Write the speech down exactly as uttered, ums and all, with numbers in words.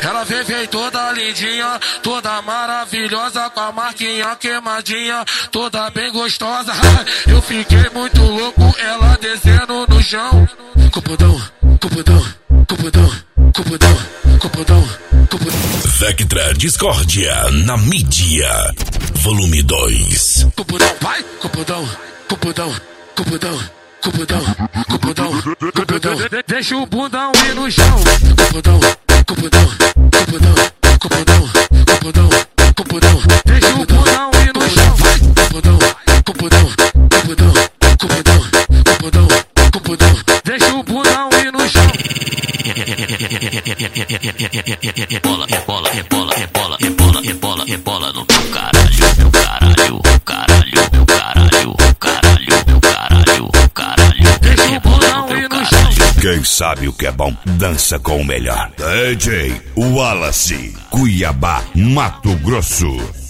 Ela vem, vem toda lindinha, toda maravilhosa, com a marquinha queimadinha, toda bem gostosa. Eu fiquei muito louco, ela descendo no chão. Cupudão, cupudão, cupudão, cupudão, cupudão, cupudão. Vectra Discórdia na mídia, volume dois. Cupudão, vai, cupudão, cupudão, cupudão, cupudão, cupudão, cupudão. Deixa o bundão ir no chão. Cupudão, cupudão, cupudão, cupudão, cupudão, cupudão. Deixa o bundão ir no chão. Cupudão, cupudão, cupudão, cupudão, cupudão, cupudão. Deixa o bundão ir no chão. Rebola, rebola, rebola, rebola, rebola, rebola, rebola no teu caralho, meu caralho, caralho, meu caralho, caralho, meu caralho, caralho. Deixa o bundão ir no chão. Quem sabe o que é bom, dança com o melhor. D J Wallace, Cuiabá, Mato Grosso.